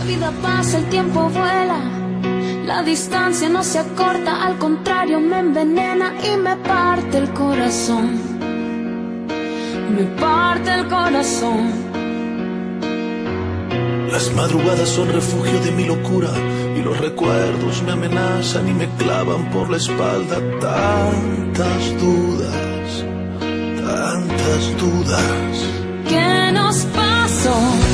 vida pasa, el tiempo vuela. La distancia no se acorta, al contrario me envenena y me parte el corazón. Me parte el corazón. Las madrugadas son refugio de mi locura y los recuerdos me amenazan y me clavan por la espalda. Tantas dudas, tantas dudas. ¿Qué nos pasó?